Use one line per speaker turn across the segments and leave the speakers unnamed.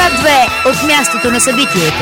Свят 2 от мястото на събитието.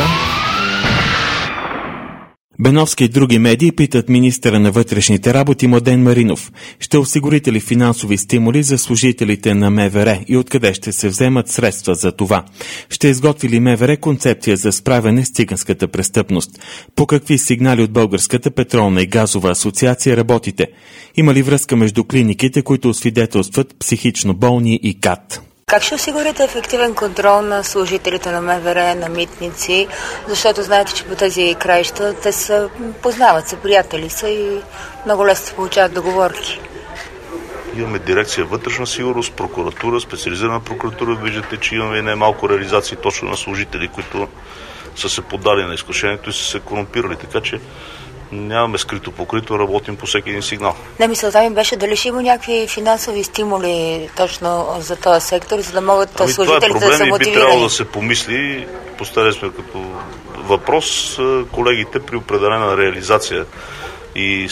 Беновски и други медии питат министъра на вътрешните работи Младен Маринов: ще осигурите ли финансови стимули за служителите на МВР и откъде ще се вземат средства за това? Ще изготви ли МВР концепция за справяне с циганската престъпност? По какви сигнали от Българската петролна и газова асоциация работите? Има ли връзка между клиниките, които освидетелстват психично болни и КАТ?
Как ще осигурите ефективен контрол на служителите на МВР, на митници, защото знаете, че по тези краища те се познават, се приятели са и много лесно се получават договорки?
Имаме дирекция вътрешна сигурност, прокуратура, специализирана прокуратура. Виждате, че имаме немалко реализации точно на служители, които са се поддали на изкушението и са се корумпирали, така че нямаме скрито покрито, работим по всеки един сигнал.
Мисълта ми беше дали ще има някакви финансови стимули точно за този сектор, за да могат служителите да се мотивирани. Това е проблем и би трябвало да се помисли. Поставили сме като въпрос колегите при определена реализация и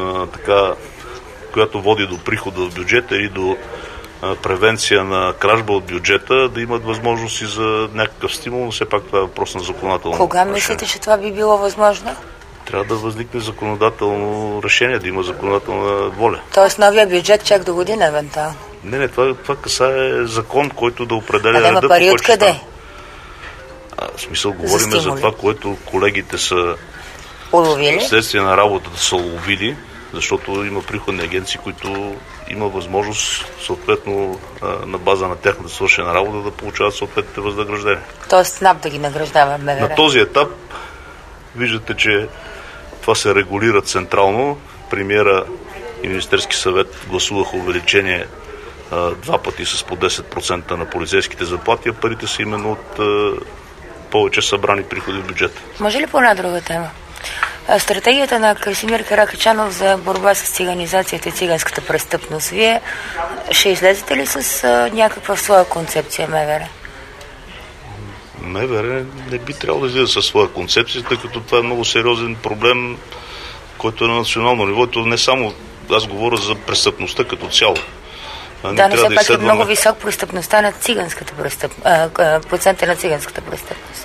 която води до прихода в бюджета или до превенция на кражба от бюджета, да имат възможности за някакъв стимул, но все пак това е въпрос на законодателно решение. Кога мислите, че това би било възможно?
Трябва да възникне законодателно решение, да има законодателна воля.
Тоест новия бюджет чак до година, евентуално?
Не, това касае закон, който да определя реда,
по който ще стане.
В смисъл, говорим за това, което колегите са
уловили,
вследствие на работата са уловили, защото има приходни агенции, които има възможност съответно на база на тяхната свършена работа да получават съответните възнаграждения.
Тоест СНАП да ги награждава МВР?
На този етап виждате, че това се регулира централно. Премиера и Министерски съвет гласуваха увеличение 2 пъти с по 10% на полицейските заплати, а парите са именно от повече събрани приходи в бюджета.
Може ли по една друга тема? Стратегията на Красимир Каракачанов за борба с циганизацията и циганската престъпност. Вие ще излезете ли с някаква своя концепция МВР?
МВР не би трябвало да излиза със своя концепция, тъй като това е много сериозен проблем, който е на национално ниво. То не само аз говоря за престъпността като цяло.
Но все пак е много висок престъпността на циганската процента на циганската престъпност.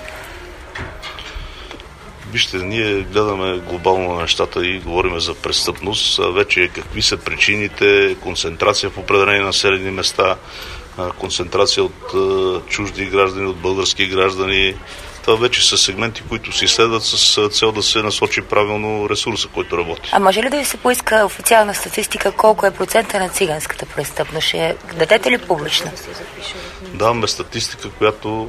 Вижте, ние гледаме глобално на нещата и говорим за престъпност. Вече какви са причините, концентрация в определени населени места, концентрация от чужди граждани, от български граждани. Това вече са сегменти, които се изследват с цел да се насочи правилно ресурса, който работи. А
може ли да ви се поиска официална статистика колко е процента на циганската престъпност? Ще дадете ли публично?
Даваме статистика, която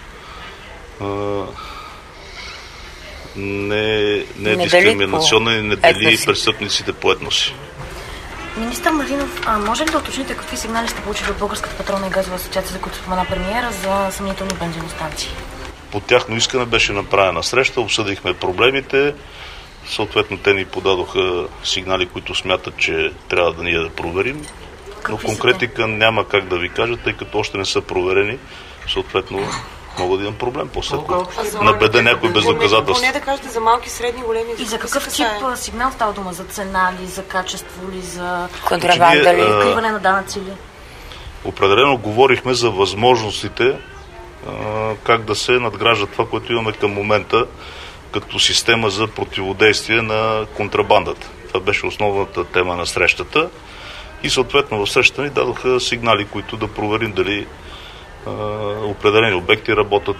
не е дискриминационна и не дели престъпниците по етноси.
Министър Маринов, може ли да уточните какви сигнали сте получили от Българската петролна и газова асоциация, за които спомена премиера, за съмнителни бензиностанции?
По тяхно искане беше направена среща, обсъдихме проблемите, съответно те ни подадоха сигнали, които смятат, че трябва да ние да проверим, но конкретика няма как да ви кажа, тъй като още не са проверени, съответно мога да имам проблем после. Набеда някой без доказателства.
Поне да кажете за малки, средни, големи.
И за какъв тип сигнал става дума? За цена ли, за качество ли, за
контрабанда ли,
укриване на данъци ли?
Определено говорихме за възможностите как да се надгражда това, което имаме към момента като система за противодействие на контрабандата. Това беше основната тема на срещата и съответно в срещата ни дадоха сигнали, които да проверим дали определени обекти работят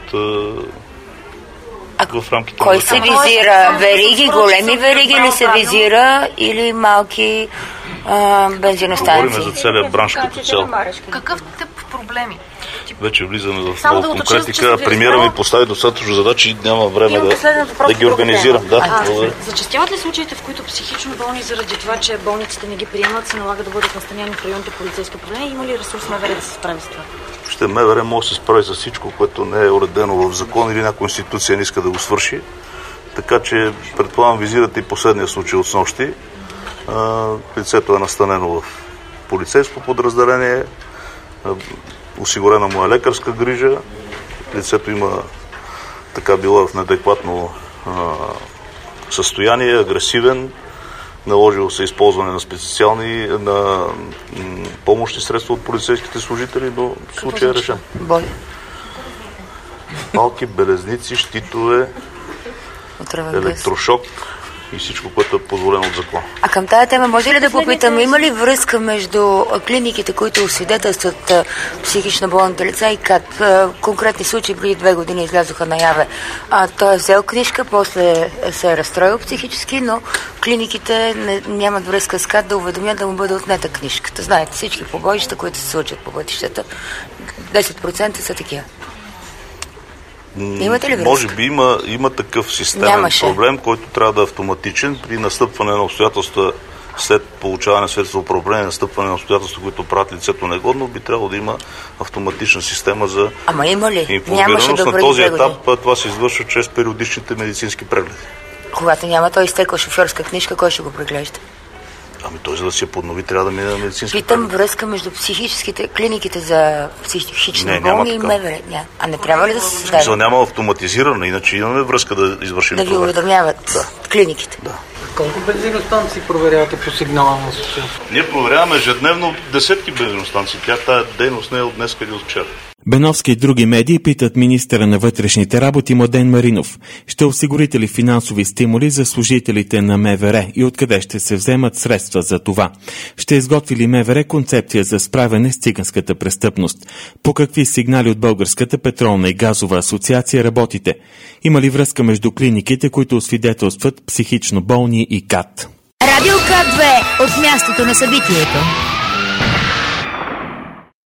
в рамките
на... Кой се визира? Вериги, големи вериги ли се визира или малки бензиностанции?
Говорим за целия бранш като цяло.
Какъв тип проблеми?
Вече влизаме в много конкретика. Премиера ми постави достатъчно задачи и няма време да ги организирам.
Зачестяват ли случаите, в които психично болни заради това, че болниците не ги приемат, се налага да бъдат настанени в районните полицейски управления? Има ли ресурс МВР да се справи с това?
Ще МВР може да се справи с всичко, което не е уредено в закон или някоя институция не иска да го свърши. Така че, предполагам, визирате и последния случай от снощи. Лицето е настанено в полицейско подразделение, осигурена му е лекарска грижа, лицето има било в неадекватно състояние, агресивен, наложило се използване на специални помощни средства от полицейските служители, но случай е решен. палки, белезници, щитове, електрошок и всичко, което е позволено от закон.
А към тая тема може ли да попитам, има ли връзка между клиниките, които освидетелстват психично болните лица и КАТ? Конкретни случаи преди 2 години излязоха наяве. Той е взел книжка, после се е разстроил психически, но клиниките нямат връзка с КАТ да уведомят да му бъде отнета книжката. Знаете, всички побоища, които се случат по пътищата, 10% са такива. Имате ли връзка?
Може би има такъв системен проблем, който трябва да е автоматичен при настъпване на обстоятелства след получаване на свидетелство за управление, настъпване на обстоятелства, които правят лицето негодно, би трябвало да има автоматична система за информираност. На този етап това се извършва чрез периодичните медицински прегледи.
Когато няма той изтекла шофьорска книжка, кой ще го преглежда?
Той, за да се поднови, трябва да мине на медицински преглед.
Питам връзка между психическите клиниките за психично болни и МВР. А не трябва ли да се създаде?
Няма автоматизиране, иначе имаме връзка да извършим
проверка. Да ви уведомяват клиниките.
Да.
Колко бензиностанции проверявате по сигнала на асоциация?
Ние проверяваме ежедневно десетки бензиностанции. Тая дейност не е от днес или от вчера.
Беновски и други медии питат министъра на вътрешните работи Младен Маринов. Ще осигурите ли финансови стимули за служителите на МВР и откъде ще се вземат средства за това? Ще изготви ли МВР концепция за справяне с циганската престъпност? По какви сигнали от Българската петролна и газова асоциация работите? Има ли връзка между клиниките, които освидетелстват психично болни и КАТ?
Радио КАТ 2 от мястото на събитието.